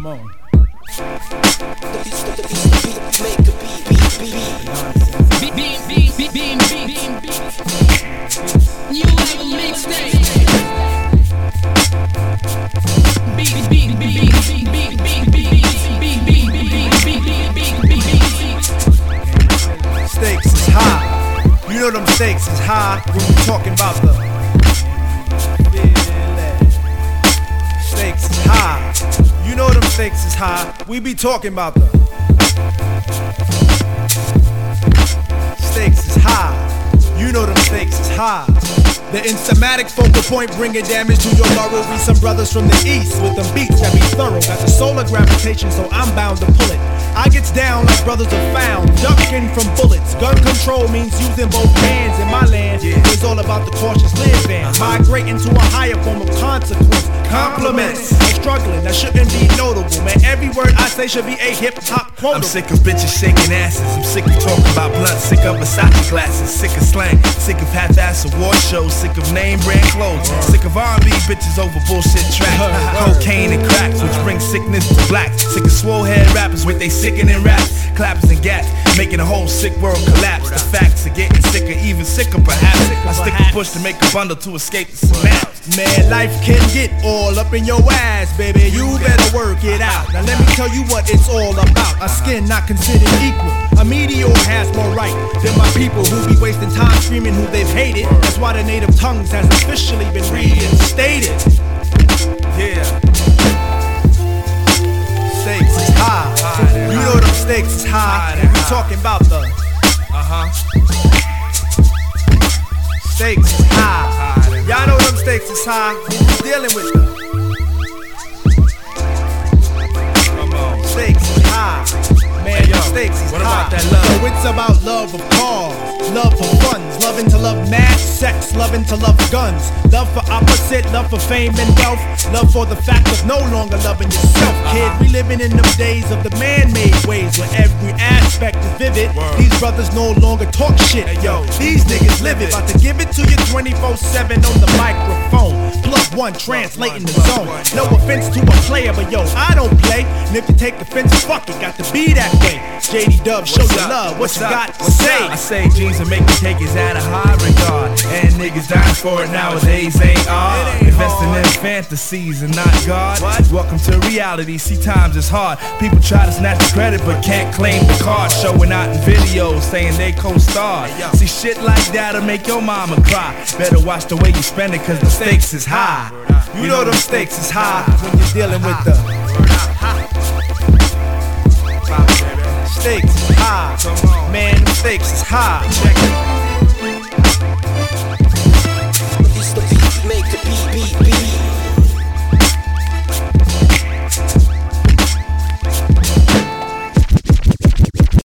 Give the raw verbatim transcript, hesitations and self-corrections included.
on. New level mixtape. Stakes is high. You know them stakes is high when we talking about the stakes is high. You know them stakes is high. We be talking about the stakes is high. You know them stakes is high. The instamatic focal point bringing damage to your morrow. We some brothers from the east with them beats that be thorough. Got the solar gravitation, so I'm bound to pull it. I gets down like brothers are found, ducking from bullets. Gun control means using both hands. In my land, it's all about the cautious living. Migrating to a higher form of consequence. Compliments. I'm struggling, that shouldn't be notable. Man, every word I say should be a hip-hop quote. I'm sick of bitches shaking asses. I'm sick of talking about blunt. Sick of Versace glasses. Sick of slang. Sick of half-ass award shows. Sick of name brand clothes. Sick of R and B bitches over bullshit tracks. Cocaine and cracks, which brings sickness to blacks. Sick of swole head rappers with they sickening raps. Clappers and gaps, making the whole sick world collapse. The facts are getting sicker, even sicker perhaps. I stick a push to make a bundle to escape the snaps. Man, life can get all up in your ass, baby. You better work it out. Now let me tell you what it's all about. A skin not considered equal. A meteor has more right than my people who be wasting time screaming who they've hated. That's why the native tongues has officially been reinstated. Yeah. Stakes is high. You know them stakes is high. We talking about the Uh-huh. stakes is high. Y'all know them stakes is high. We dealing with them. Come on. Stakes is high. Man, Hey, yo, the stakes is what high. about that love? So it's about love of cars, love for funds, loving to love mad sex, loving to love guns, love for opposite, love for fame and wealth, love for the fact of no longer loving yourself, kid. We living in them days of the man-made ways where every aspect is vivid. Word. These brothers no longer talk shit, Hey, yo, these niggas live it. About to give it to you twenty-four seven on the microphone. Plug one, translating the zone. No offense to a player, but yo, I don't play. And if you take offense, fuck it, got to be that way. J D Dub, show What's your up? love. What What's you up? got to What's say? up? I say jeans and making cake is at a high regard, and niggas dying for it nowadays ain't odd. It ain't Investing hard. in fantasies and not God. What? Welcome to reality. See, times is hard. People try to snatch the credit but can't claim the card. Showing out in videos saying they co-starred. Hey, yo. See, shit like that'll make your mama cry. Better watch the way you spend it, cause the stakes is high. You know them stakes is high when you're dealing with the stakes is high. Man, them stakes is high. Check it.